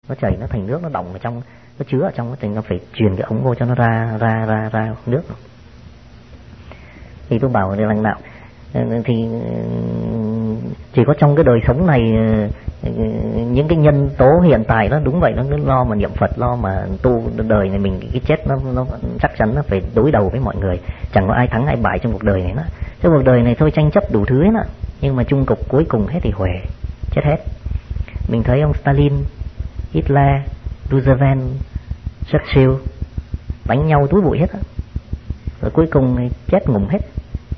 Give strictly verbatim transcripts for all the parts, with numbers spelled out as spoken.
nó chảy nó thành nước, nó đọng ở trong, nó chứa ở trong, thì nó phải truyền cái ống vô cho nó ra ra ra ra nước. Thì tôi bảo là nào thì chỉ có trong cái đời sống này những cái nhân tố hiện tại đó đúng vậy, nó lo mà niệm Phật, lo mà tu đời này mình, cái chết nó nó chắc chắn nó phải đối đầu với mọi người, chẳng có ai thắng ai bại trong cuộc đời này nữa. Trong cuộc đời này thôi tranh chấp đủ thứ ấy đó, nhưng mà chung cục cuối cùng hết thì huề, chết hết. Mình thấy ông Stalin, Hitler, Roosevelt, Churchill đánh nhau túi bụi hết á, rồi cuối cùng chết ngủm hết.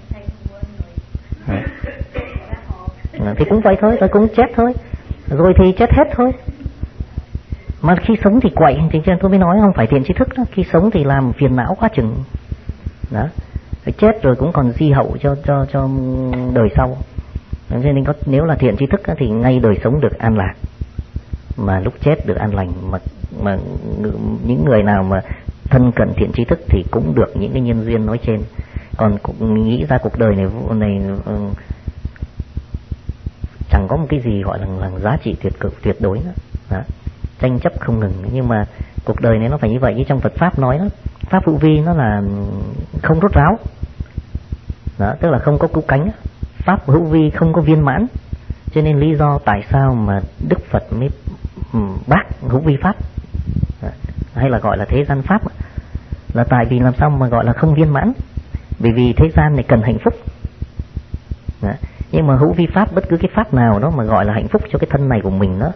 À, thì cũng vậy thôi, rồi cũng chết thôi, rồi thì chết hết thôi. Mà khi sống thì quậy, thì tôi mới nói không phải thiện tri thức đó. Khi sống thì làm phiền não quá chừng đó, phải chết rồi cũng còn di hậu cho cho cho đời sau. Cho nên có, nếu là thiện tri thức đó, thì ngay đời sống được an lạc, mà lúc chết được an lành. Mà mà những người nào mà thân cận thiện tri thức thì cũng được những cái nhân duyên nói trên. Còn mình nghĩ ra cuộc đời này này chẳng có một cái gì gọi là, là giá trị tuyệt cực tuyệt đối nữa. Đó. Tranh chấp không ngừng, nhưng mà cuộc đời này nó phải như vậy. Như trong Phật pháp nói đó, pháp hữu vi nó là không rốt ráo. Đó, tức là không có cứu cánh. Pháp hữu vi không có viên mãn. Cho nên lý do tại sao mà Đức Phật mới bác hữu vi pháp, hay là gọi là thế gian pháp, là tại vì làm sao mà gọi là không viên mãn. Bởi vì thế gian này cần hạnh phúc. Đó. Nhưng mà hữu vi pháp, bất cứ cái pháp nào đó mà gọi là hạnh phúc cho cái thân này của mình, nó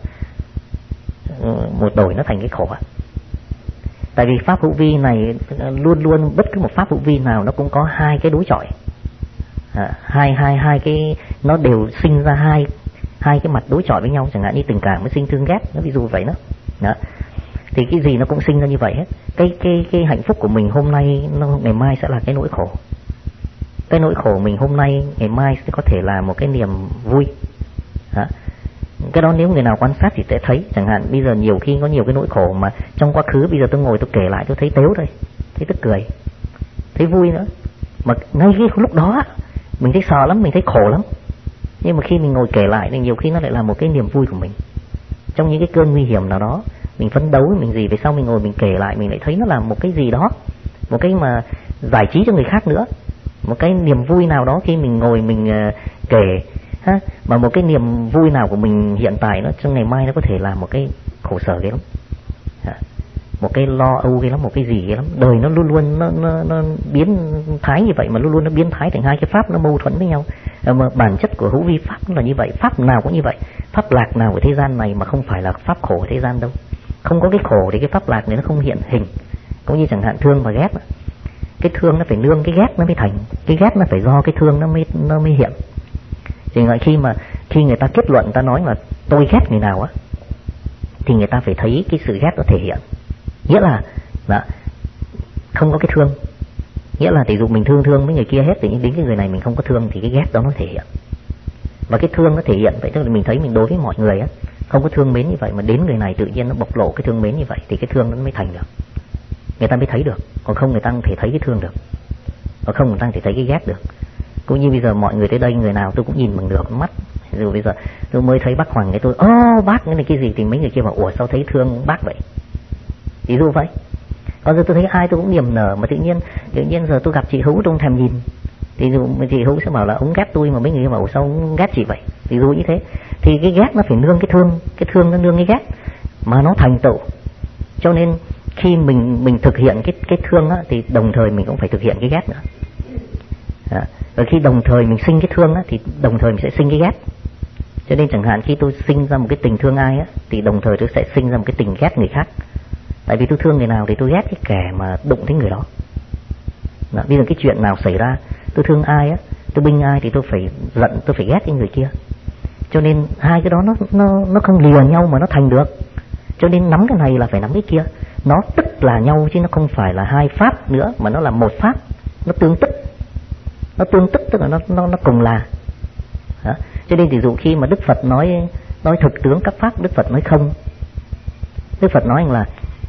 một đổi nó thành cái khổ. Tại vì pháp hữu vi này luôn luôn, bất cứ một pháp hữu vi nào nó cũng có hai cái đối chọi, à, hai hai hai cái, nó đều sinh ra hai hai cái mặt đối chọi với nhau. Chẳng hạn như tình cảm với sinh thương ghét, nó ví dụ vậy đó. Đó. Thì cái gì nó cũng sinh ra như vậy hết. Cái cái cái hạnh phúc của mình hôm nay, nó ngày mai sẽ là cái nỗi khổ. Cái nỗi khổ mình hôm nay, ngày mai sẽ có thể là một cái niềm vui. Đó. Cái đó nếu người nào quan sát thì sẽ thấy. Chẳng hạn bây giờ nhiều khi có nhiều cái nỗi khổ mà trong quá khứ, bây giờ tôi ngồi tôi kể lại tôi thấy tếu thôi, thấy tức cười, thấy vui nữa. Mà ngay cái lúc đó mình thấy sợ lắm, mình thấy khổ lắm. Nhưng mà khi mình ngồi kể lại thì nhiều khi nó lại là một cái niềm vui của mình. Trong những cái cơn nguy hiểm nào đó, mình phấn đấu, mình gì, về sau mình ngồi mình kể lại, mình lại thấy nó là một cái gì đó, một cái mà giải trí cho người khác nữa. Một cái niềm vui nào đó khi mình ngồi mình uh, kể ha, mà một cái niềm vui nào của mình hiện tại nó trong ngày mai nó có thể là một cái khổ sở ghê lắm, à, một cái lo âu ghê lắm, một cái gì ghê lắm. Đời nó luôn luôn nó, nó, nó biến thái như vậy, mà luôn luôn nó biến thái thành hai cái pháp nó mâu thuẫn với nhau. À, mà bản chất của hữu vi pháp nó là như vậy, pháp nào cũng như vậy. Pháp lạc nào của thế gian này mà không phải là pháp khổ của thế gian đâu. Không có cái khổ thì cái pháp lạc này nó không hiện hình. Cũng như chẳng hạn thương và ghét, cái thương nó phải nương cái ghét nó mới thành, cái ghét nó phải do cái thương nó mới nó mới hiện. Thì ngay khi mà khi người ta kết luận, ta nói là tôi ghét người nào á, thì người ta phải thấy cái sự ghét nó thể hiện. Nghĩa là là không có cái thương. Nghĩa là tỷ dụ mình thương thương với người kia hết, thì đến cái người này mình không có thương thì cái ghét đó nó thể hiện. Và cái thương nó thể hiện vậy, tức là mình thấy mình đối với mọi người á không có thương mến như vậy, mà đến người này tự nhiên nó bộc lộ cái thương mến như vậy, thì cái thương nó mới thành được. Người ta mới thấy được, còn không người ta không thể thấy cái thương được, còn không người ta không thể thấy cái ghét được. Cũng như bây giờ mọi người tới đây, người nào tôi cũng nhìn bằng được mắt. Rồi bây giờ tôi mới thấy bác Hoàng cái tôi, ô oh, bác cái này cái gì, thì mấy người kia bảo ủa sao thấy thương bác vậy. Ví dụ vậy. Còn giờ tôi thấy ai tôi cũng niềm nở, mà tự nhiên tự nhiên giờ tôi gặp chị Hữu tôi không thèm nhìn. Thì dụ chị Hữu sẽ bảo là ông ghét tôi, mà mấy người bảo sao ông ghét chị vậy. Ví dụ như thế. Thì cái ghét nó phải nương cái thương, cái thương nó nương cái ghét mà nó thành tựu. Cho nên khi mình mình thực hiện cái cái thương á, thì đồng thời mình cũng phải thực hiện cái ghét nữa. Đó. Và khi đồng thời mình sinh cái thương á, thì đồng thời mình sẽ sinh cái ghét. Cho nên chẳng hạn khi tôi sinh ra một cái tình thương ai á, thì đồng thời tôi sẽ sinh ra một cái tình ghét người khác. Tại vì tôi thương người nào thì tôi ghét cái kẻ mà đụng đến người đó. Đó. Bây giờ cái chuyện nào xảy ra, tôi thương ai á, tôi binh ai thì tôi phải giận, tôi phải ghét cái người kia. Cho nên hai cái đó nó nó nó không lìa nhau mà nó thành được. Cho nên nắm cái này là phải nắm cái kia. Nó tức là nhau chứ nó không phải là hai pháp nữa, mà nó là một pháp. Nó tương tức. Nó tương tức tức là nó nó nó cùng là. Đó. Cho nên ví dụ khi mà Đức Phật nói nói thực tướng các pháp, Đức Phật nói không. Đức Phật nói là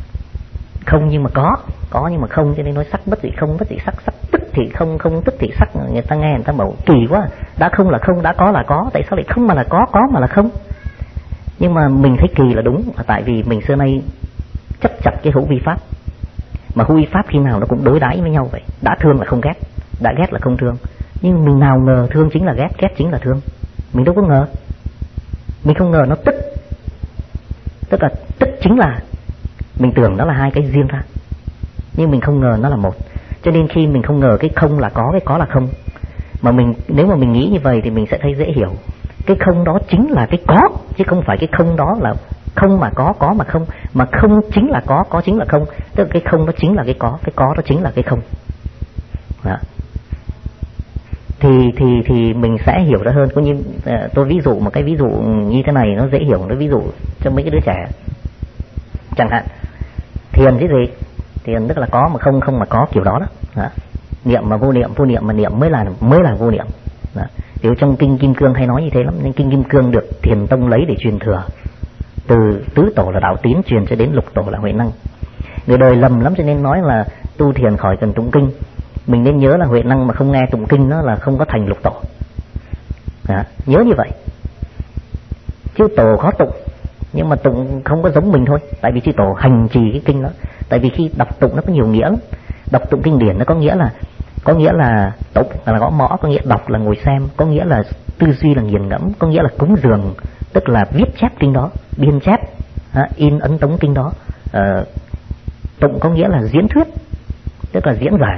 không nhưng mà có, có nhưng mà không, cho nên nói sắc bất dị không, bất dị sắc, sắc tức thì không, không tức thì sắc. Người ta nghe người ta bảo kỳ quá, đã không là không, đã có là có, tại sao lại không mà là có, có mà là không? Nhưng mà mình thấy kỳ là đúng là tại vì mình xưa nay chấp chặt cái hữu vi pháp, mà hữu vi pháp khi nào nó cũng đối đãi với nhau vậy, đã thương là không ghét, đã ghét là không thương. Nhưng mình nào ngờ thương chính là ghét, ghét chính là thương. Mình đâu có ngờ, mình không ngờ nó tức, tức là tức chính là mình tưởng nó là hai cái riêng ra, nhưng mình không ngờ nó là một. Cho nên khi mình không ngờ cái không là có, cái có là không, mà mình nếu mà mình nghĩ như vậy thì mình sẽ thấy dễ hiểu. Cái không đó chính là cái có, chứ không phải cái không đó là không mà có, có mà không, mà không chính là có, có chính là không. Tức là cái không đó chính là cái có, cái có đó chính là cái không. Đó. Thì thì thì mình sẽ hiểu ra hơn. Có như tôi ví dụ một cái ví dụ như thế này nó dễ hiểu, nó ví dụ cho mấy cái đứa trẻ. Chẳng hạn thiền cái gì? Thiền tức là có mà không, không mà có, kiểu đó đó. Đó. Niệm mà vô niệm, vô niệm mà niệm mới là mới là vô niệm. Đó. Điều trong kinh Kim Cương hay nói như thế lắm, nên kinh Kim Cương được Thiền Tông lấy để truyền thừa. Từ tứ tổ là Đạo Tín truyền cho đến lục tổ là Huệ Năng. Người đời lầm lắm cho nên nói là tu thiền khỏi cần tụng kinh. Mình nên nhớ là Huệ Năng mà không nghe tụng kinh nó là không có thành lục tổ. Đó. Nhớ như vậy. Chứ tổ khó tụng, nhưng mà tụng không có giống mình thôi. Tại vì chư tổ hành trì cái kinh đó. Tại vì khi đọc tụng nó có nhiều nghĩa lắm. Đọc tụng kinh điển nó có nghĩa là có nghĩa là tụng là gõ mõ, có nghĩa đọc là ngồi xem, có nghĩa là tư duy là nghiền ngẫm, có nghĩa là cúng dường, tức là viết chép kinh đó, biên chép, in ấn tống kinh đó. À, tụng có nghĩa là diễn thuyết, tức là diễn giảng,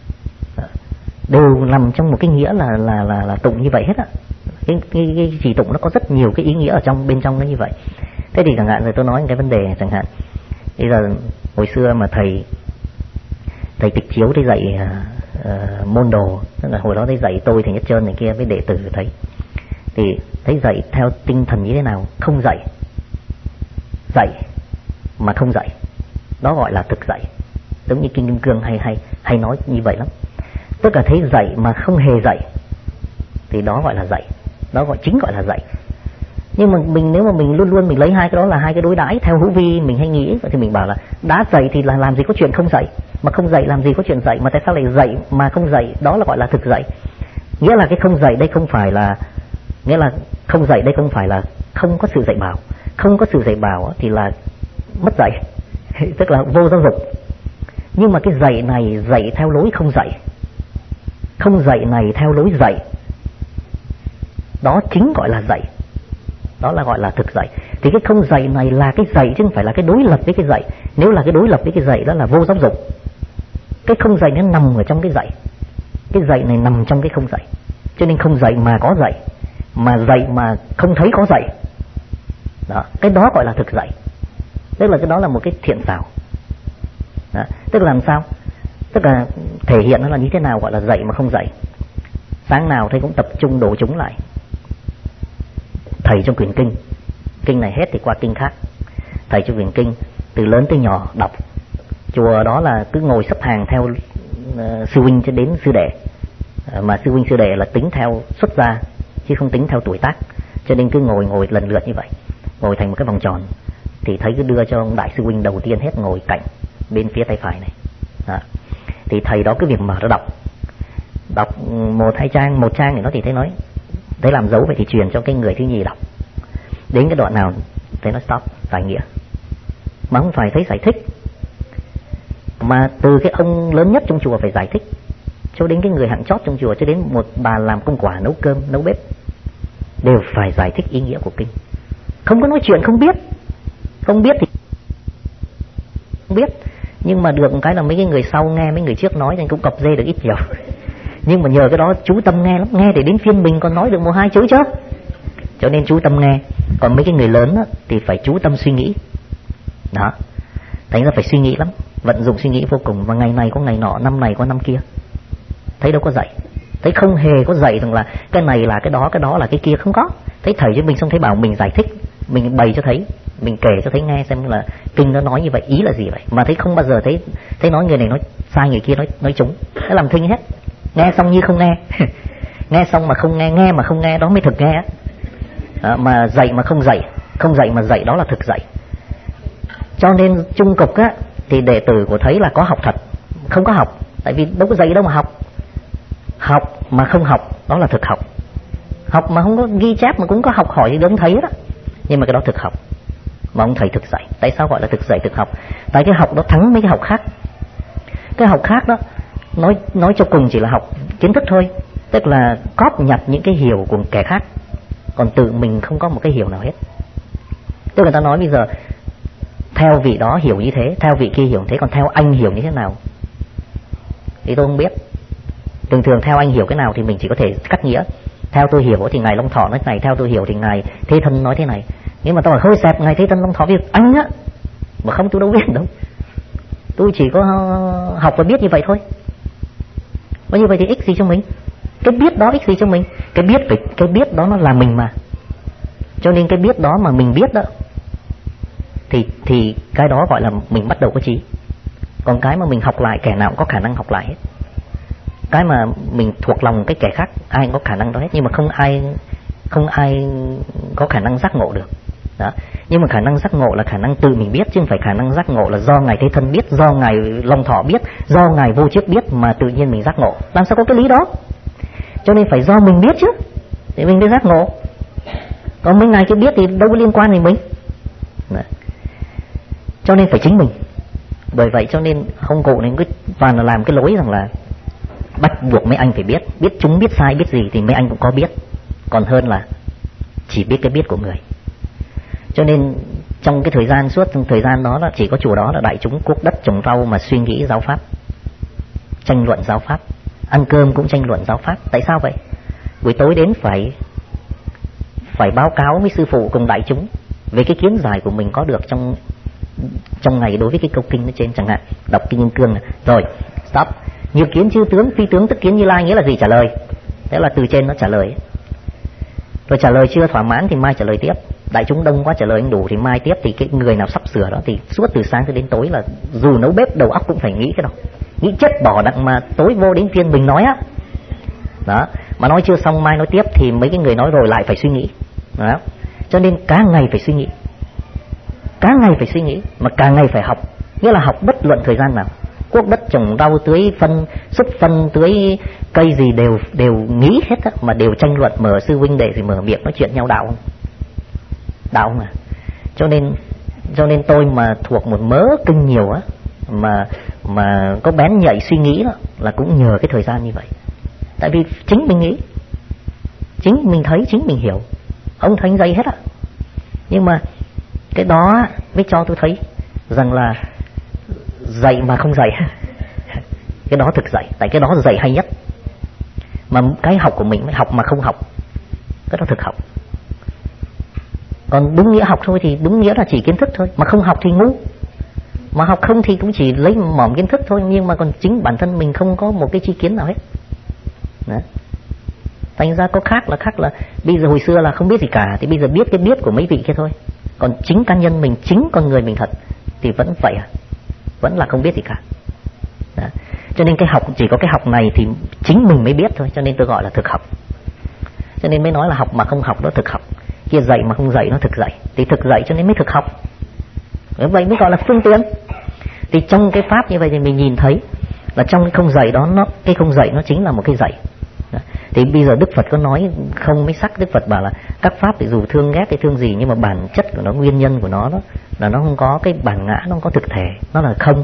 đều nằm trong một cái nghĩa là là là, là tụng như vậy hết á. Cái, cái, cái chỉ tụng nó có rất nhiều cái ý nghĩa ở trong bên trong nó như vậy. Thế thì chẳng hạn rồi tôi nói cái vấn đề chẳng hạn bây giờ hồi xưa mà thầy thầy Tịch Chiếu thầy dạy uh, môn đồ, tức là hồi đó thầy dạy tôi thì Nhất Trơn này kia với đệ tử thầy, thì thầy dạy theo tinh thần như thế nào? Không dạy, dạy mà không dạy, đó gọi là thực dạy. Giống như kinh Kim Cương hay hay hay nói như vậy lắm. Tức là thấy dạy mà không hề dạy thì đó gọi là dạy, đó gọi chính gọi là dạy. Nhưng mà mình nếu mà mình luôn luôn mình lấy hai cái đó là hai cái đối đãi theo hữu vi, mình hay nghĩ thì mình bảo là đã dạy thì là làm gì có chuyện không dạy, mà không dạy làm gì có chuyện dạy, mà tại sao lại dạy mà không dạy? Đó là gọi là thực dạy. Nghĩa là cái không dạy đây không phải là nghĩa là không dạy đây không phải là không có sự dạy bảo. Không có sự dạy bảo thì là mất dạy, tức là vô giáo dục. Nhưng mà cái dạy này dạy theo lối không dạy, không dạy này theo lối dạy, đó chính gọi là dạy, đó là gọi là thực dạy. Thì cái không dạy này là cái dạy chứ không phải là cái đối lập với cái dạy. Nếu là cái đối lập với cái dạy đó là vô giáo dục. Cái không dạy nó nằm ở trong cái dạy, cái dạy này nằm trong cái không dạy. Cho nên không dạy mà có dạy, mà dạy mà không thấy có dạy, đó, cái đó gọi là thực dạy. Tức là cái đó là một cái thiện xảo. Đó. Tức là làm sao? Tức là thể hiện nó là như thế nào gọi là dạy mà không dạy. Sáng nào thầy cũng tập trung đổ chúng lại. Thầy trong quyển kinh, kinh này hết thì qua kinh khác. Thầy trong quyển kinh từ lớn tới nhỏ đọc. Chùa đó là cứ ngồi xếp hàng theo uh, sư huynh cho đến sư đệ, uh, mà sư huynh sư đệ là tính theo xuất gia chứ không tính theo tuổi tác. Cho nên cứ ngồi ngồi lần lượt như vậy, ngồi thành một cái vòng tròn. Thì thầy cứ đưa cho ông đại sư huynh đầu tiên hết ngồi cạnh bên phía tay phải này. Đó. Thì thầy đó cứ việc mở ra đọc, đọc một hai trang, một trang thì nó thì thấy nói, thấy làm dấu vậy thì truyền cho cái người thứ nhì đọc. Đến cái đoạn nào thấy nó stop, giải nghĩa, mà không phải thấy giải thích, mà từ cái ông lớn nhất trong chùa phải giải thích cho đến cái người hạng chót trong chùa, cho đến một bà làm công quả nấu cơm nấu bếp đều phải giải thích ý nghĩa của kinh. Không có nói chuyện không biết, không biết thì không biết, nhưng mà được một cái là mấy cái người sau nghe mấy người trước nói nên cũng cọc dê được ít nhiều. Nhưng mà nhờ cái đó chú tâm nghe lắm, nghe để đến phiên mình còn nói được một hai chữ chứ, cho nên chú tâm nghe. Còn mấy cái người lớn á, thì phải chú tâm suy nghĩ. Đó, thành ra phải suy nghĩ lắm, vận dụng suy nghĩ vô cùng. Và ngày này có ngày nọ, năm này có năm kia. Thấy đâu có dạy, thấy không hề có dạy rằng là cái này là cái đó, cái đó là cái kia, không có. Thấy thầy cho mình xong thấy bảo mình giải thích, mình bày cho thấy, mình kể cho thấy nghe xem là kinh nó nói như vậy, ý là gì vậy. Mà thấy không bao giờ thấy thấy nói người này nói sai, người kia nói nói trúng, nó làm thinh hết. Nghe xong như không nghe. Nghe xong mà không nghe, nghe mà không nghe, đó mới thực nghe. À, mà dạy mà không dạy, không dạy mà dạy, đó là thực dạy. Cho nên chung cục á, thì đệ tử của thầy là có học thật, không có học. Tại vì đâu có dạy đâu mà học. Học mà không học, đó là thực học. Học mà không có ghi chép mà cũng có học hỏi gì đâu thấy đó. Nhưng mà cái đó thực học, mà ông thầy thực dạy. Tại sao gọi là thực dạy thực học? Tại cái học đó thắng mấy cái học khác. Cái học khác đó nói nói cho cùng chỉ là học kiến thức thôi, tức là cóp nhặt những cái hiểu của kẻ khác, còn tự mình không có một cái hiểu nào hết. Tức người ta nói bây giờ theo vị đó hiểu như thế, theo vị kia hiểu như thế, còn theo anh hiểu như thế nào thì tôi không biết. Thường thường theo anh hiểu cái nào thì mình chỉ có thể cắt nghĩa. Theo tôi hiểu thì ngài Long Thọ nói thế này, theo tôi hiểu thì ngài Thế Thân nói thế này. Nhưng mà tôi hỏi hơi xẹp ngài Thế Thân Long Thọ việc anh á, mà không tôi đâu biết đâu. Tôi chỉ có học và biết như vậy thôi. Và như vậy thì ích gì cho mình? Cái biết đó ích gì cho mình? Cái biết phải, cái biết đó nó là mình mà. Cho nên cái biết đó mà mình biết đó thì thì cái đó gọi là mình bắt đầu có trí. Còn cái mà mình học lại kẻ nào cũng có khả năng học lại hết. Cái mà mình thuộc lòng cái kẻ khác ai cũng có khả năng đó hết, nhưng mà không ai không ai có khả năng giác ngộ được. Đó. Nhưng mà khả năng giác ngộ là khả năng tự mình biết, chứ không phải khả năng giác ngộ là do ngài Thế Thân biết, do ngài Long Thọ biết, do ngài Vô Trước biết mà tự nhiên mình giác ngộ. Làm sao có cái lý đó? Cho nên phải do mình biết chứ thì mình mới giác ngộ. Còn mấy ngài kia biết thì đâu có liên quan đến mình. Đó. Cho nên phải chính mình. Bởi vậy cho nên ông cụ nên cứ toàn là làm cái lối rằng là bắt buộc mấy anh phải biết, biết chúng biết sai biết gì thì mấy anh cũng có biết, còn hơn là chỉ biết cái biết của người. Cho nên trong cái thời gian suốt trong thời gian đó là chỉ có chùa đó là đại chúng cuốc đất trồng rau mà suy nghĩ giáo pháp, tranh luận giáo pháp, ăn cơm cũng tranh luận giáo pháp. Tại sao vậy? Buổi tối đến phải phải báo cáo với sư phụ cùng đại chúng về cái kiến giải của mình có được trong trong ngày đối với cái câu kinh ở trên, chẳng hạn đọc kinh Kim Cương này. Rồi stop, như kiến chư tướng, phi tướng tức kiến Như Lai nghĩa là gì? Trả lời. Thế là từ trên nó trả lời. Rồi trả lời chưa thỏa mãn thì mai trả lời tiếp. Đại chúng đông quá trả lời không đủ thì mai tiếp. Thì cái người nào sắp sửa đó thì suốt từ sáng tới đến tối là dù nấu bếp đầu óc cũng phải nghĩ cái đó, nghĩ chết bỏ đặng mà tối vô đến phiên mình nói á. Đó, mà nói chưa xong mai nói tiếp thì mấy cái người nói rồi lại phải suy nghĩ. Đó. Cho nên cả ngày phải suy nghĩ, cả ngày phải suy nghĩ, mà cả ngày phải học. Nghĩa là học bất luận thời gian nào. Cuốc đất trồng rau, tưới phân, xúc phân, tưới cây gì đều đều nghĩ hết á, mà đều tranh luận. Mở sư huynh đệ thì mở miệng nói chuyện nhau đạo không? Đạo không à? Cho nên cho nên tôi mà thuộc một mớ kinh nhiều á, mà mà có bén nhạy suy nghĩ đó là cũng nhờ cái thời gian như vậy. Tại vì chính mình nghĩ, chính mình thấy, chính mình hiểu. Ông thầy dạy hết á. Nhưng mà cái đó mới cho tôi thấy rằng là dạy mà không dạy cái đó thực dạy. Tại cái đó dạy hay nhất. Mà cái học của mình mới học mà không học, cái đó thực học. Còn đúng nghĩa học thôi thì đúng nghĩa là chỉ kiến thức thôi. Mà không học thì ngu. Mà học không thì cũng chỉ lấy mỏm kiến thức thôi. Nhưng mà còn chính bản thân mình không có một cái tri kiến nào hết. Đó. Thành ra có khác là khác là bây giờ hồi xưa là không biết gì cả, thì bây giờ biết cái biết của mấy vị kia thôi. Còn chính cá nhân mình, chính con người mình thật thì vẫn vậy à, vẫn là không biết gì cả. Đó. Cho nên cái học, chỉ có cái học này thì chính mình mới biết thôi. Cho nên tôi gọi là thực học. Cho nên mới nói là học mà không học đó thực học, kia dạy mà không dạy nó thực dạy. Thì thực dạy cho nên mới thực học. Vậy mới gọi là phương tiện. Thì trong cái pháp như vậy thì mình nhìn thấy là trong cái không dạy đó, nó cái không dạy nó chính là một cái dạy. Đó. Thì bây giờ Đức Phật có nói không mấy sắc. Đức Phật bảo là các pháp thì dù thương ghét hay thương gì, nhưng mà bản chất của nó, nguyên nhân của nó đó là nó không có cái bản ngã, nó không có thực thể, nó là không.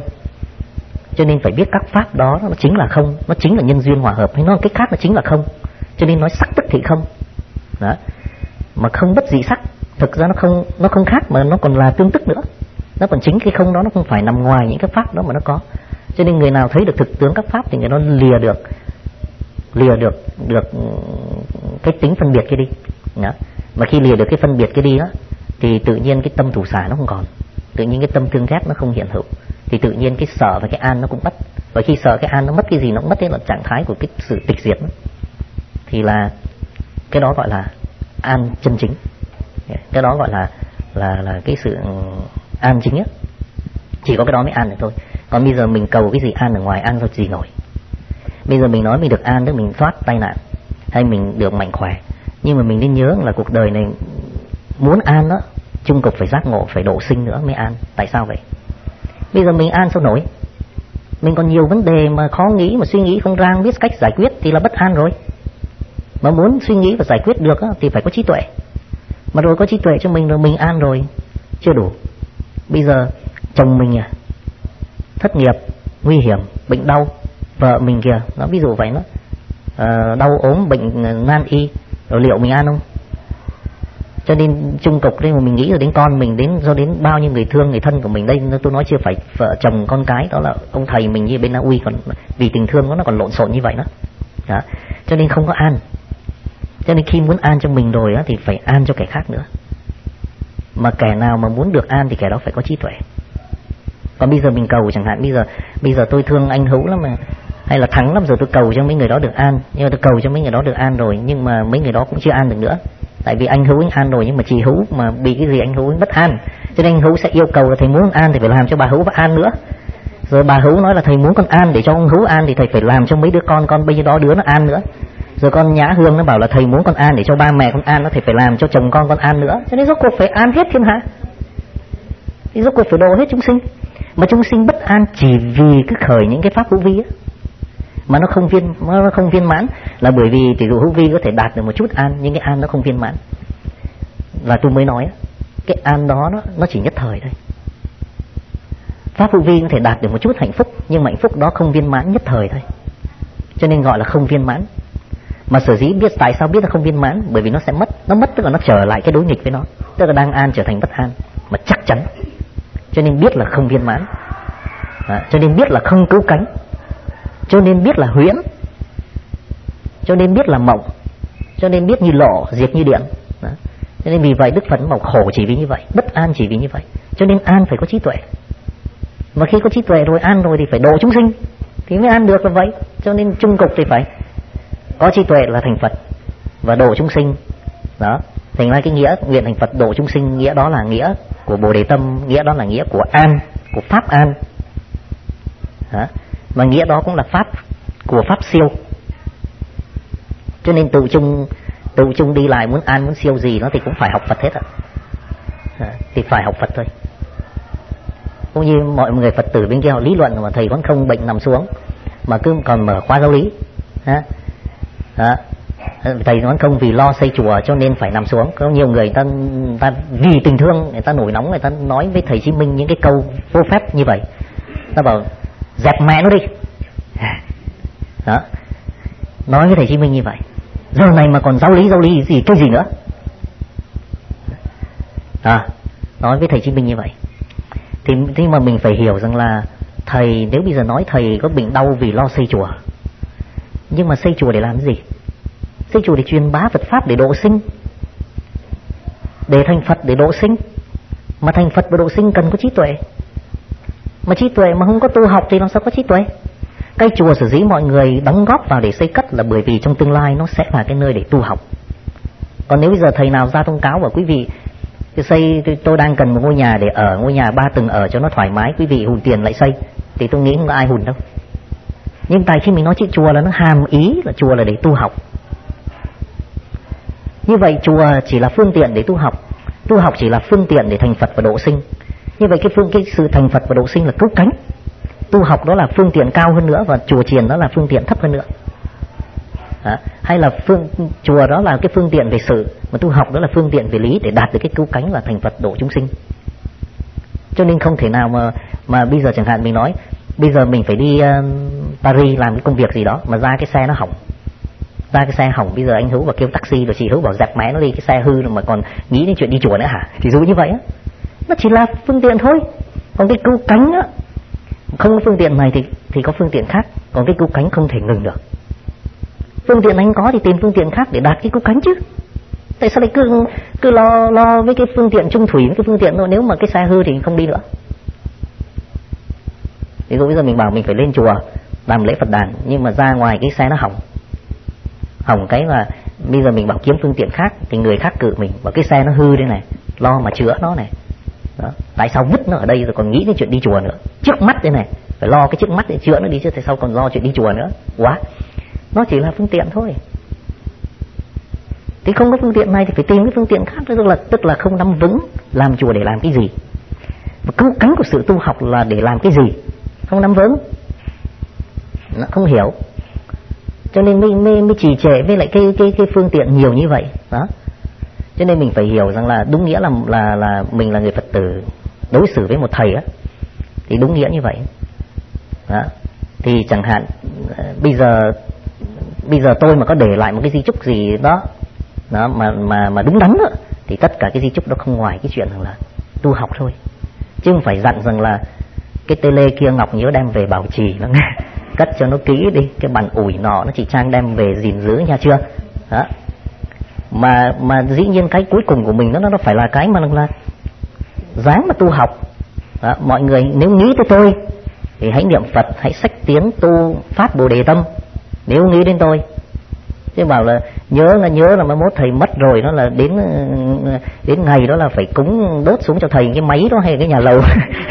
Cho nên phải biết các pháp đó nó chính là không, nó chính là nhân duyên hòa hợp, hay nó cái khác nó chính là không. Cho nên nói sắc tức thì không. Đó. Mà không bất dị sắc, thực ra nó không nó không khác mà nó còn là tương tức nữa. Nó còn chính cái không đó, nó không phải nằm ngoài những cái pháp đó mà nó có. Cho nên người nào thấy được thực tướng các pháp thì người đó lìa được lìa được được cái tính phân biệt kia đi. Đó. Mà khi lìa được cái phân biệt kia đi đó thì tự nhiên cái tâm thủ xả nó không còn, tự nhiên cái tâm thương ghét nó không hiện hữu, thì tự nhiên cái sợ và cái an nó cũng mất. Và khi sợ cái an nó mất, cái gì nó cũng mất, thế là trạng thái của cái sự tịch diệt đó. Thì là cái đó gọi là an chân chính. Cái đó gọi là là là cái sự an chính nhất. Chỉ có cái đó mới an được thôi. Còn bây giờ mình cầu cái gì an ở ngoài, an được gì nổi. Bây giờ mình nói mình được an, tức mình thoát tai nạn, hay mình được mạnh khỏe. Nhưng mà mình nên nhớ là cuộc đời này muốn an đó, chung cực phải giác ngộ, phải độ sinh nữa mới an. Tại sao vậy? Bây giờ mình an sao nổi? Mình còn nhiều vấn đề mà khó nghĩ, mà suy nghĩ không ra, không biết cách giải quyết thì là bất an rồi. Mà muốn suy nghĩ và giải quyết được đó, thì phải có trí tuệ. Mà rồi có trí tuệ cho mình rồi mình an rồi, chưa đủ. Bây giờ chồng mình à, thất nghiệp, nguy hiểm, bệnh đau, vợ mình kìa, nó ví dụ vậy, nó uh, đau ốm, bệnh nan y, rồi liệu mình an không? Cho nên chung cục đây mà mình nghĩ rồi đến con mình, đến do đến bao nhiêu người thương, người thân của mình đây, tôi nói chưa phải vợ chồng con cái, đó là ông thầy mình như bên Na Uy, còn vì tình thương nó còn lộn xộn như vậy đó. Đó. Cho nên không có an. Cho nên khi muốn an cho mình rồi á, thì phải an cho kẻ khác nữa. Mà kẻ nào mà muốn được an thì kẻ đó phải có trí tuệ. Còn bây giờ mình cầu chẳng hạn, bây giờ bây giờ tôi thương anh Hữu lắm mà, hay là Thắng lắm, rồi tôi cầu cho mấy người đó được an. Nhưng mà tôi cầu cho mấy người đó được an rồi, nhưng mà mấy người đó cũng chưa an được nữa. Tại vì anh Hữu anh an rồi, nhưng mà chị Hữu mà bị cái gì anh Hữu anh bất an. Cho nên anh Hữu sẽ yêu cầu là thầy muốn an thì phải làm cho bà Hữu và an nữa. Rồi bà Hữu nói là thầy muốn con an, để cho ông Hữu an thì thầy phải làm cho mấy đứa con con bây giờ đó đứa nó an nữa. Rồi con Nhã Hương nó bảo là thầy muốn con an để cho ba mẹ con an, nó thầy phải làm cho chồng con con an nữa. Cho nên rốt cuộc phải an hết thiên hạ. Thì rốt cuộc phải độ hết chúng sinh. Mà chúng sinh bất an chỉ vì cứ khởi những cái pháp hữu vi á, mà nó không viên nó không viên mãn, là bởi vì tỷ dụ hữu vi có thể đạt được một chút an, nhưng cái an nó không viên mãn. Và tôi mới nói cái an đó nó, nó chỉ nhất thời thôi. Pháp hữu vi có thể đạt được một chút hạnh phúc, nhưng mà hạnh phúc đó không viên mãn, nhất thời thôi. Cho nên gọi là không viên mãn. Mà sở dĩ biết tại sao biết là không viên mãn, bởi vì nó sẽ mất. Nó mất tức là nó trở lại cái đối nghịch với nó, tức là đang an trở thành bất an, mà chắc chắn. Cho nên biết là không viên mãn. Đó. Cho nên biết là không cứu cánh. Cho nên biết là huyễn. Cho nên biết là mộng. Cho nên biết như lộ, diệt như điện. Đó. Cho nên vì vậy Đức Phật bảo khổ chỉ vì như vậy, bất an chỉ vì như vậy. Cho nên an phải có trí tuệ. Và khi có trí tuệ rồi, an rồi thì phải độ chúng sinh thì mới an được là vậy. Cho nên chung cục thì phải có trí tuệ là thành Phật và độ chúng sinh. Đó. Thành ra cái nghĩa nguyện thành Phật độ chúng sinh, nghĩa đó là nghĩa của Bồ Đề Tâm, nghĩa đó là nghĩa của an, của pháp an. Đó. Mà nghĩa đó cũng là pháp của pháp siêu. Cho nên tự chung tự chung đi lại muốn an muốn siêu gì nó thì cũng phải học Phật hết ạ. Đó. Thì phải học Phật thôi. Cũng như mọi người Phật tử bên kia họ lý luận mà thầy vẫn không bệnh nằm xuống mà cứ còn mở khóa giáo lý. Đó. Đó. Thầy nói không vì lo xây chùa cho nên phải nằm xuống. Có nhiều người ta, ta vì tình thương người ta nổi nóng, người ta nói với thầy Chí Minh những cái câu vô phép như vậy. Ta bảo dẹp mẹ nó đi. Đó. Nói với thầy Chí Minh như vậy. Giờ này mà còn giáo lý giáo lý gì cái gì nữa. À, nói với thầy Chí Minh như vậy. Thì nhưng mà mình phải hiểu rằng là thầy, nếu bây giờ nói thầy có bệnh đau vì lo xây chùa, nhưng mà xây chùa để làm cái gì? Xây chùa để truyền bá Phật pháp, để độ sinh, để thành Phật, để độ sinh. Mà thành Phật và độ sinh cần có trí tuệ. Mà trí tuệ mà không có tu học thì làm sao có trí tuệ? Cái chùa sở dĩ mọi người đóng góp vào để xây cất là bởi vì trong tương lai nó sẽ là cái nơi để tu học. Còn nếu bây giờ thầy nào ra thông cáo và quý vị xây, tôi đang cần một ngôi nhà để ở, ngôi nhà ba tầng ở cho nó thoải mái, quý vị hùn tiền lại xây, thì tôi nghĩ không có ai hùn đâu. Nhưng tại khi mình nói chuyện chùa là nó hàm ý là chùa là để tu học. Như vậy chùa chỉ là phương tiện để tu học, tu học chỉ là phương tiện để thành Phật và độ sinh. Như vậy cái phương cái sự thành Phật và độ sinh là cứu cánh. Tu học đó là phương tiện cao hơn nữa, và chùa chiền đó là phương tiện thấp hơn nữa. Đó. Hay là phương chùa đó là cái phương tiện về sự, mà tu học đó là phương tiện về lý để đạt được cái cứu cánh là thành Phật độ chúng sinh. Cho nên không thể nào mà mà bây giờ chẳng hạn mình nói bây giờ mình phải đi uh, Paris làm cái công việc gì đó mà ra cái xe nó hỏng. Ra cái xe hỏng, bây giờ anh Hữu vào kêu taxi, rồi chị Hữu bảo dẹp máy nó đi, cái xe hư rồi mà còn nghĩ đến chuyện đi chùa nữa hả? Thì dụ như vậy á, nó chỉ là phương tiện thôi. Còn cái cứu cánh á, không có phương tiện này thì thì có phương tiện khác, còn cái cứu cánh không thể ngừng được. Phương tiện anh có thì tìm phương tiện khác để đạt cái cứu cánh chứ. Tại sao lại cứ cứ lo lo với cái phương tiện trung thủy với cái phương tiện thôi, nếu mà cái xe hư thì không đi nữa. Ví dụ bây giờ mình bảo mình phải lên chùa làm lễ Phật đàn, nhưng mà ra ngoài cái xe nó hỏng. Hỏng cái là bây giờ mình bảo kiếm phương tiện khác, thì người khác cự mình bảo cái xe nó hư đây này, lo mà chữa nó này. Đó. Tại sao vứt nó ở đây rồi còn nghĩ đến chuyện đi chùa nữa? Trước mắt đây này, phải lo cái trước mắt để chữa nó đi chứ, tại sao còn lo chuyện đi chùa nữa? Quá. Nó chỉ là phương tiện thôi. Thì không có phương tiện này thì phải tìm cái phương tiện khác, tức là tức là không nắm vững làm chùa để làm cái gì. Và cứu cánh của sự tu học là để làm cái gì? Không nắm vững. Nó không hiểu. Cho nên mới, mới, mới trì trệ với lại cái, cái, cái phương tiện nhiều như vậy. Đó. Cho nên mình phải hiểu rằng là đúng nghĩa là là là mình là người Phật tử, đối xử với một thầy á thì đúng nghĩa như vậy. Đó. Thì chẳng hạn bây giờ bây giờ tôi mà có để lại một cái di chúc gì đó, đó mà mà mà đúng đắn đó, thì tất cả cái di chúc đó không ngoài cái chuyện rằng là tu học thôi, chứ không phải dặn rằng là cái tê lê kia Ngọc nhớ đem về bảo trì nó nghe, cất cho nó kỹ đi, cái bàn ủi nọ nó chỉ Trang đem về gìn giữ nha chưa. Đó. Mà mà dĩ nhiên cái cuối cùng của mình nó nó phải là cái mà là dáng mà tu học. Đó. Mọi người nếu nghĩ tới tôi thì hãy niệm Phật, hãy xách tiếng tu phát Bồ Đề tâm nếu nghĩ đến tôi. Chứ bảo là nhớ là nhớ là mai mốt thầy mất rồi, nó là đến đến ngày đó là phải cúng đốt xuống cho thầy cái máy đó hay cái nhà lầu.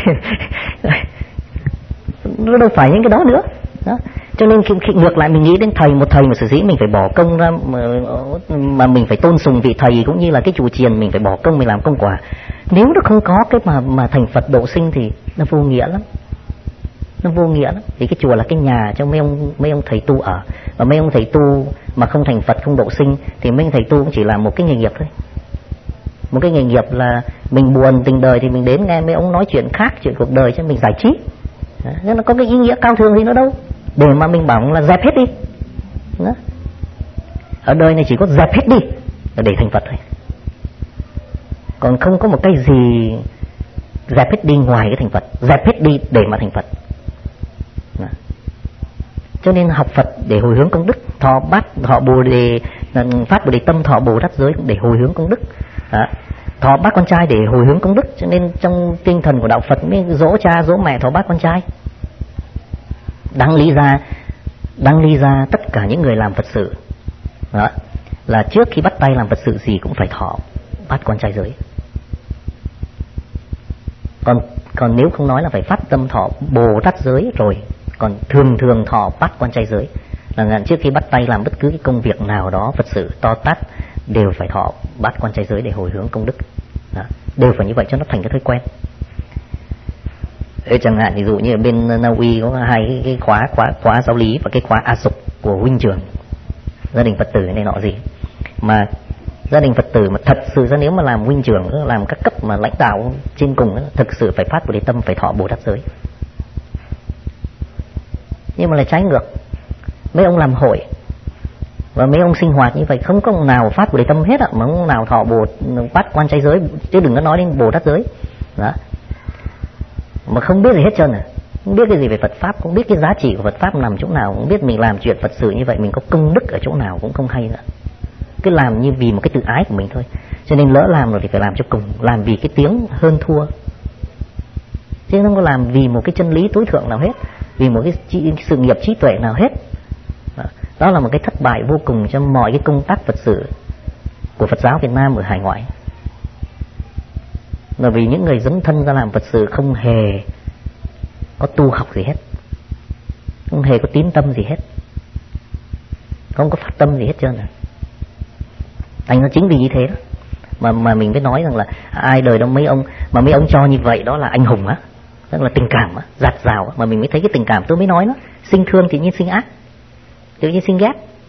Nó đâu phải những cái đó nữa. Đó. Cho nên khi, khi ngược lại mình nghĩ đến thầy, một thầy một sử sĩ mình phải bỏ công ra mà, mà mình phải tôn sùng vị thầy, cũng như là cái chùa chiền mình phải bỏ công mình làm công quả. Nếu nó không có cái mà mà thành Phật độ sinh thì nó vô nghĩa lắm. Nó vô nghĩa lắm. Vì cái chùa là cái nhà cho mấy ông mấy ông thầy tu ở, và mấy ông thầy tu mà không thành Phật, không độ sinh thì mấy ông thầy tu cũng chỉ là một cái nghề nghiệp thôi. Một cái nghề nghiệp là mình buồn tình đời thì mình đến nghe mấy ông nói chuyện khác, chuyện cuộc đời cho mình giải trí. Đó, nó có cái ý nghĩa cao thượng gì nữa đâu để mà mình bảo là dẹp hết đi. Đó. Ở đời này chỉ có dẹp hết đi là để thành Phật thôi, còn không có một cái gì dẹp hết đi ngoài cái thành Phật, dẹp hết đi để mà thành Phật. Đó. Cho nên học Phật để hồi hướng công đức, thọ bát thọ Bồ Đề, phát Bồ Đề tâm, thọ Bồ Tát giới để hồi hướng công đức. Đó. Thọ bát con trai để hồi hướng công đức, cho nên trong tinh thần của đạo Phật mới dỗ cha dỗ mẹ thọ bát con trai. Đáng lý ra đáng lý ra tất cả những người làm Phật sự đó, là trước khi bắt tay làm Phật sự gì cũng phải thọ bát con trai giới. Còn còn nếu không nói là phải phát tâm thọ Bồ Tát giới rồi, còn thường thường thọ bát quan trai giới, là trước khi bắt tay làm bất cứ cái công việc nào đó Phật sự to tát đều phải thọ bát quan trai giới để hồi hướng công đức. Đó. Đều phải như vậy cho nó thành cái thói quen. Ê, chẳng hạn ví dụ như ở bên Na Uy có hai cái, cái khóa khóa khóa giáo lý và cái khóa A Sục của huynh trưởng gia đình Phật tử này nọ gì, mà gia đình Phật tử mà thật sự ra nếu mà làm huynh trưởng, làm các cấp mà lãnh đạo trên cùng, thực sự phải phát Bồ Đề tâm, phải thọ Bồ Tát giới. Nhưng mà lại trái ngược, mấy ông làm hội và mấy ông sinh hoạt như vậy không có ông nào phát Bồ Đề tâm hết ạ, mà ông nào thọ Bồ bát quan trai giới, chứ đừng có nói đến Bồ Tát giới. Đó. Mà không biết gì hết trơn à, không biết cái gì về Phật pháp, không biết cái giá trị của Phật pháp nằm chỗ nào, không biết mình làm chuyện Phật sự như vậy mình có công đức ở chỗ nào cũng không hay nữa. Cứ làm như vì một cái tự ái của mình thôi. Cho nên lỡ làm rồi thì phải làm cho cùng, làm vì cái tiếng hơn thua, chứ không có làm vì một cái chân lý tối thượng nào hết, vì một cái sự nghiệp trí tuệ nào hết. Đó, đó là một cái thất bại vô cùng cho mọi cái công tác Phật sự của Phật giáo Việt Nam ở hải ngoại. Là vì những người dấn thân ra làm Phật sự không hề có tu học gì hết, không hề có tín tâm gì hết, không có phát tâm gì hết trơn à. Thành ra chính vì như thế đó mà mà mình mới nói rằng là ai đời đâu mấy ông mà mấy ông cho như vậy đó là anh hùng á, tức là tình cảm á, dạt dào á, mà mình mới thấy cái tình cảm. Tôi mới nói nó sinh thương tự nhiên sinh ác, tự nhiên sinh ghét.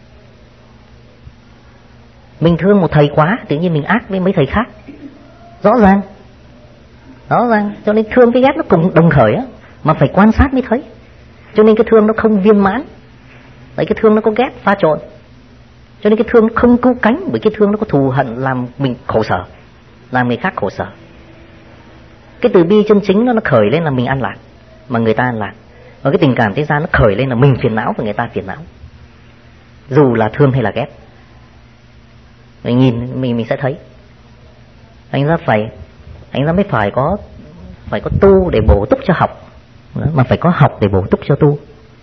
Mình thương một thầy quá tự nhiên mình ác với mấy thầy khác, rõ ràng rõ ràng. Cho nên thương cái ghét nó cùng đồng khởi á, mà phải quan sát mới thấy. Cho nên cái thương nó không viên mãn, bởi cái thương nó có ghét pha trộn. Cho nên cái thương nó không cứu cánh, bởi cái thương nó có thù hận làm mình khổ sở, làm người khác khổ sở. Cái từ bi chân chính nó, nó khởi lên là mình an lạc mà người ta an lạc, và cái tình cảm thế gian nó khởi lên là mình phiền não và người ta phiền não, dù là thương hay là ghét. Mình nhìn mình mình sẽ thấy. Anh ra phải anh ra mới phải có phải có tu để bổ túc cho học, mà phải có học để bổ túc cho tu.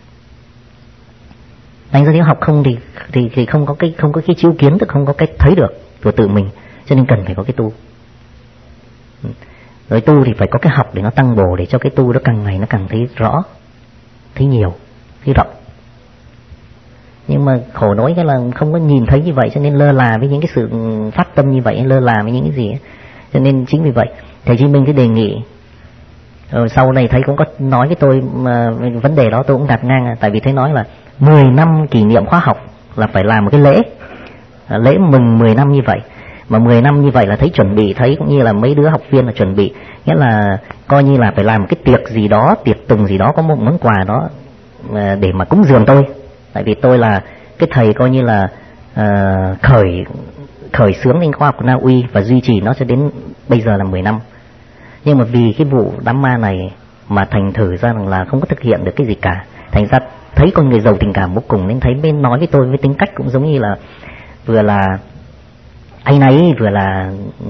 Anh ra nếu học không thì thì thì không có cái không có cái chiếu kiến, tức không có cái thấy được của tự mình, cho nên cần phải có cái tu. Rồi tu thì phải có cái học để nó tăng bổ, để cho cái tu đó càng ngày nó càng thấy rõ, thấy nhiều, thấy rộng. Nhưng mà khổ nỗi cái là không có nhìn thấy như vậy, cho nên lơ là với những cái sự phát tâm như vậy, lơ là với những cái gì ấy. Cho nên chính vì vậy thầy Chí Minh cứ đề nghị, rồi sau này thầy cũng có nói với tôi mà vấn đề đó tôi cũng đặt ngang, tại vì thầy nói là mười năm kỷ niệm khóa học là phải làm một cái lễ lễ mừng mười năm như vậy. Mà mười năm như vậy là thấy chuẩn bị, thấy cũng như là mấy đứa học viên là chuẩn bị, nghĩa là coi như là phải làm cái tiệc gì đó, tiệc tùng gì đó, có một món quà đó để mà cúng dường tôi. Tại vì tôi là cái thầy coi như là uh, khởi khởi xướng lên khoa học của Na Uy và duy trì nó cho đến bây giờ là mười năm. Nhưng mà vì cái vụ đám ma này mà thành thử ra rằng là không có thực hiện được cái gì cả. Thành ra thấy con người giàu tình cảm vô cùng, nên thấy bên nói với tôi với tính cách cũng giống như là vừa là anh ấy vừa là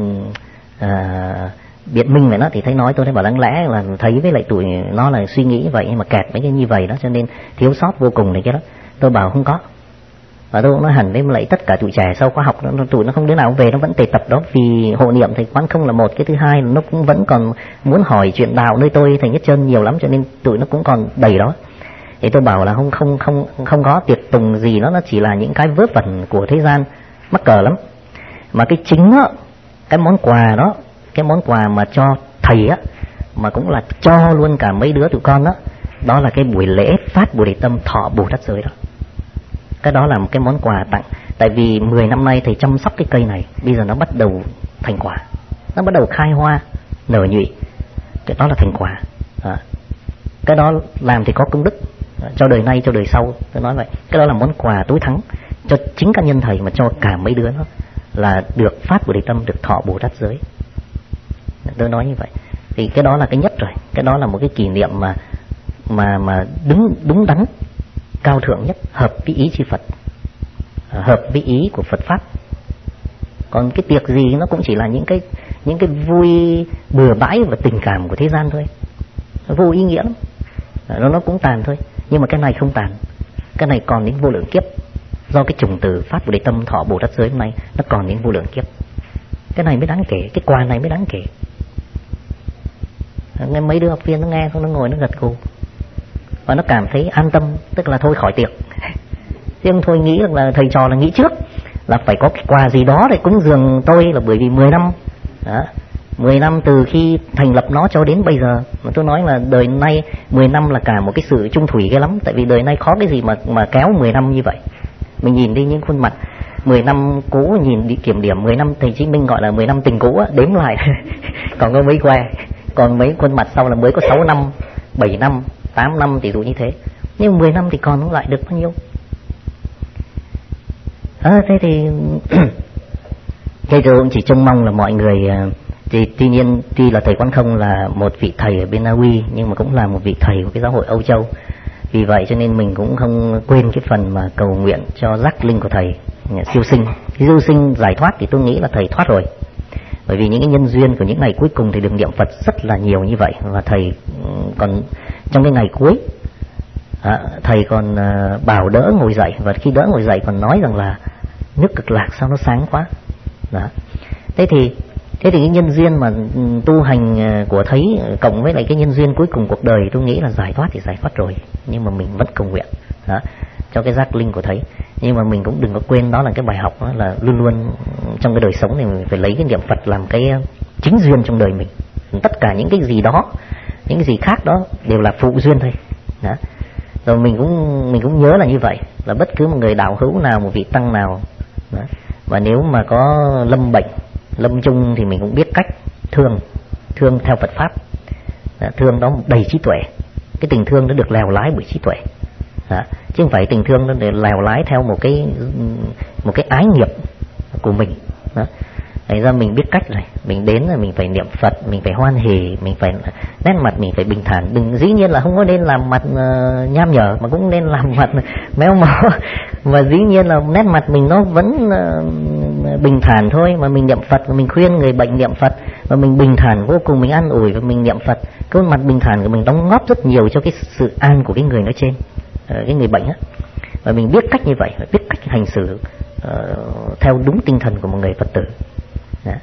uh, biện minh vậy đó. Thì thấy nói tôi thấy bảo đáng lẽ là thấy với lại tụi nó là suy nghĩ vậy, nhưng mà kẹt mấy cái như vậy đó cho nên thiếu sót vô cùng này kia đó. Tôi bảo không có. Và tôi cũng nói hẳn với lại tất cả tụi trẻ sau khóa học, nó, tụi nó không đứa nào về, nó vẫn tề tập đó. Vì hộ niệm thầy Quán Không là một, cái thứ hai là nó cũng vẫn còn muốn hỏi chuyện đạo nơi tôi thầy Nhất Chân nhiều lắm, cho nên tụi nó cũng còn đầy đó. Thì tôi bảo là không không không không có tiệc tùng gì, nó nó chỉ là những cái vớ vẩn của thế gian, mắc cờ lắm. Mà cái chính á, cái món quà đó, cái món quà mà cho thầy á, mà cũng là cho luôn cả mấy đứa tụi con đó, đó là cái buổi lễ phát Bồ Đề Tâm thọ Bồ Tát Giới đó. Cái đó là một cái món quà tặng. Tại vì mười năm nay thầy chăm sóc cái cây này, bây giờ nó bắt đầu thành quả, nó bắt đầu khai hoa, nở nhụy. Cái đó là thành quả. À, cái đó làm thì có công đức cho đời nay, cho đời sau. Tôi nói vậy. Cái đó là món quà tối thắng cho chính cá nhân thầy, mà cho cả mấy đứa nó là được phát Bồ Đề Tâm, được thọ Bồ Tát Giới. Tôi nói như vậy. Thì cái đó là cái nhất rồi. Cái đó là một cái kỷ niệm mà mà mà đúng đúng đắn, cao thượng nhất, hợp với ý chư Phật, hợp với ý của Phật pháp. Còn cái tiệc gì nó cũng chỉ là những cái những cái vui bừa bãi và tình cảm của thế gian thôi, nó vô ý nghĩa lắm. Nó nó cũng tàn thôi. Nhưng mà cái này không tàn, cái này còn đến vô lượng kiếp. Do cái chủng từ phát Bồ Đề Tâm thọ Bồ Tát Giới hôm nay nó còn đến vô lượng kiếp. Cái này mới đáng kể, cái quà này mới đáng kể. Nghe mấy đứa học viên nó nghe không, nó ngồi nó gật gù và nó cảm thấy an tâm, tức là thôi khỏi tiệc. Riêng thôi nghĩ là thầy trò là nghĩ trước là phải có cái quà gì đó để cúng dường tôi, là bởi vì mười năm đó, mười năm từ khi thành lập nó cho đến bây giờ. Mà tôi nói là đời nay mười năm là cả một cái sự chung thủy ghê lắm. Tại vì đời nay khó cái gì mà mà kéo mười năm như vậy. Mình nhìn đi những khuôn mặt mười năm cũ, nhìn đi kiểm điểm mười năm, thầy Chí Minh gọi là mười năm tình cũ á, đếm lại còn có mấy que, còn mấy khuôn mặt sau là mới có sáu năm, bảy năm, tám năm tỷ dụ như thế. Nhưng mười năm thì còn không lại được bao nhiêu. À, thế thì cái tôi cũng chỉ trông mong là mọi người thì tuy nhiên tuy là thầy Quán Không là một vị thầy ở bên Na Uy, nhưng mà cũng là một vị thầy của cái giáo hội Âu Châu. Vì vậy cho nên mình cũng không quên cái phần mà cầu nguyện cho giác linh của thầy siêu sinh. Cái siêu sinh giải thoát thì tôi nghĩ là thầy thoát rồi. Bởi vì những cái nhân duyên của những ngày cuối cùng thì được niệm Phật rất là nhiều như vậy. Và thầy còn trong cái ngày cuối à, thầy còn à, bảo đỡ ngồi dậy. Và khi đỡ ngồi dậy còn nói rằng là nước Cực Lạc sao nó sáng quá đó. Thế thì Thế thì cái nhân duyên mà tu hành của thầy cộng với lại cái nhân duyên cuối cùng cuộc đời, tôi nghĩ là giải thoát thì giải thoát rồi. Nhưng mà mình vẫn cầu nguyện đó, cho cái giác linh của thầy. Nhưng mà mình cũng đừng có quên đó là cái bài học đó, là luôn luôn trong cái đời sống này mình phải lấy cái niệm Phật làm cái chính duyên trong đời mình. Tất cả những cái gì đó, những cái gì khác đó đều là phụ duyên thôi đó. Rồi mình cũng mình cũng nhớ là như vậy, là bất cứ một người đạo hữu nào, một vị tăng nào đó, và nếu mà có lâm bệnh, lâm chung thì mình cũng biết cách thương, thương theo Phật pháp. Đó, thương đó đầy trí tuệ. Cái tình thương nó được lèo lái bởi trí tuệ. Đó, chứ không phải tình thương nó để lèo lái theo một cái một cái ái nghiệp của mình. Đó. Thành ra mình biết cách rồi, mình đến là mình phải niệm Phật, mình phải hoan hỉ, mình phải nét mặt mình phải bình thản. Đừng, dĩ nhiên là không có nên làm mặt uh, nham nhở, mà cũng nên làm mặt méo mó. Và dĩ nhiên là nét mặt mình nó vẫn uh, bình thản thôi, mà mình niệm Phật, và mình khuyên người bệnh niệm Phật, và mình bình thản vô cùng, mình an ủi và mình niệm Phật. Cái mặt bình thản của mình đóng góp rất nhiều cho cái sự an của cái người nói trên, uh, cái người bệnh á. Và mình biết cách như vậy, biết cách hành xử uh, theo đúng tinh thần của một người Phật tử. Đó.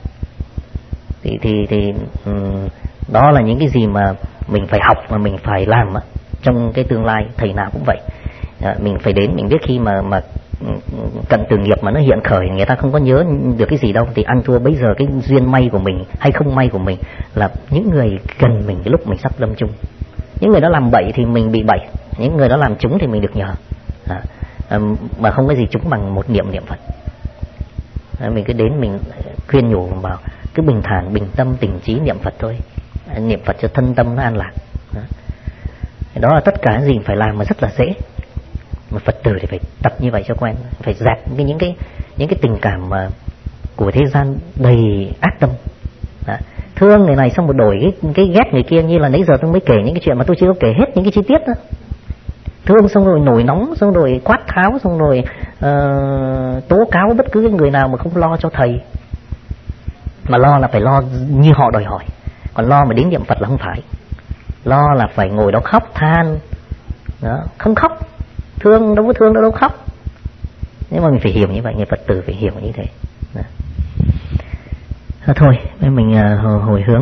Thì thì thì um, đó là những cái gì mà mình phải học mà mình phải làm á, trong cái tương lai. Thầy nào cũng vậy. Đó, mình phải đến, mình biết khi mà mà cận tử nghiệp mà nó hiện khởi, người ta không có nhớ được cái gì đâu, thì ăn thua bấy giờ cái duyên may của mình hay không may của mình là những người gần mình cái lúc mình sắp lâm chung. Những người đó làm bậy thì mình bị bậy, những người đó làm trúng thì mình được nhờ. À, mà không có gì trúng bằng một niệm niệm Phật. À, mình cứ đến mình khuyên nhủ bảo cứ bình thản, bình tâm, tỉnh trí niệm Phật thôi, niệm Phật cho thân tâm nó an lạc. Đó, đó là tất cả những gì phải làm mà rất là dễ. Mà Phật tử thì phải tập như vậy cho quen, phải dẹp cái những cái những cái tình cảm mà của thế gian đầy ác tâm. Đó, thương người này xong một đổi cái, cái ghét người kia, như là nãy giờ tôi mới kể những cái chuyện mà tôi chưa có kể hết những cái chi tiết đó. Thương xong rồi nổi nóng, xong rồi quát tháo, xong rồi uh, tố cáo bất cứ người nào mà không lo cho thầy. Mà lo là phải lo như họ đòi hỏi, còn lo mà đến niệm Phật là không phải. Lo là phải ngồi đó khóc than. Đó, không khóc, thương đâu có thương đâu, đâu khóc. Nhưng mà mình phải hiểu như vậy, người Phật tử phải hiểu như thế. Đó. À, thôi mình uh, hồi, hồi hướng.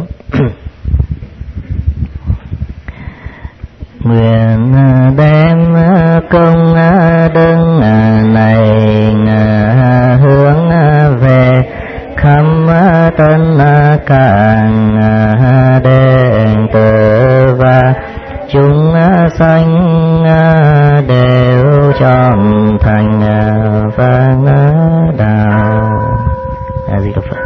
Nguyện đem công đức này hướng về khắp tân cảng đệ tử và chúng sanh đều trọn thành vang đạo. A Di Đà Phật.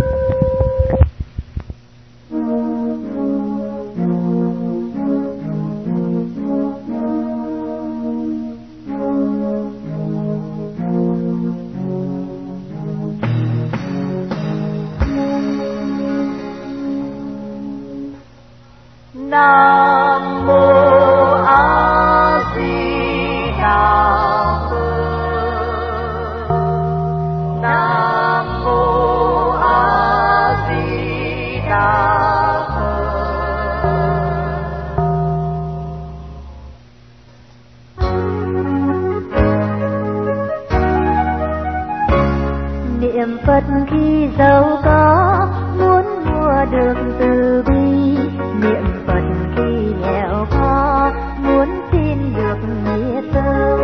Nam mô A Di Đà Phật. Nam mô A Di Đà Phật. Niệm Phật khi giàu có, muốn mua được từ bi. Niệm Phật khi nghèo khó, muốn xin được nghĩa tâm.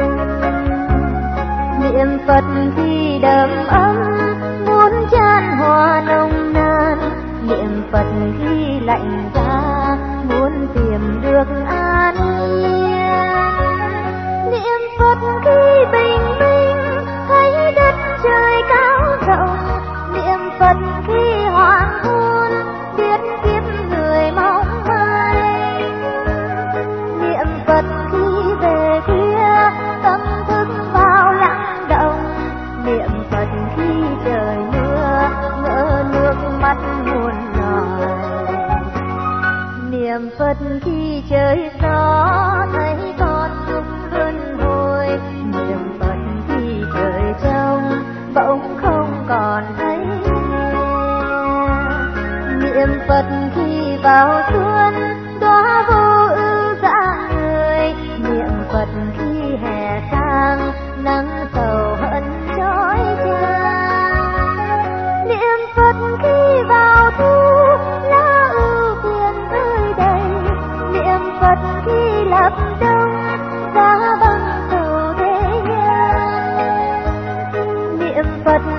Niệm Phật khi đầm ấm, muốn chan hòa nồng nàn. Niệm Phật khi lạnh giá, muốn tìm được an yên. Niệm Phật khi bình minh, thấy đất trời cao rộng. Niệm Phật khi hoàng hôn, biết kiếp người mong manh. Niệm Phật khi về khuya, tâm thức vào lặng động. Niệm Phật khi trời mưa, ngỡ nước mắt muôn loài. Niệm Phật khi trời gió, thấy con dục luân hồi. Niệm Phật khi trời trong, bỗng không còn thấy. Niệm Phật khi vào xuân, đóa vô ưu rạng người. Niệm Phật khi hè sang, nắng sầu hận chói chang. Niệm Phật khi vào thu, lá ưu phiền rơi đầy. Niệm Phật khi lập đông, giá băng sầu thế nhân. Niệm Phật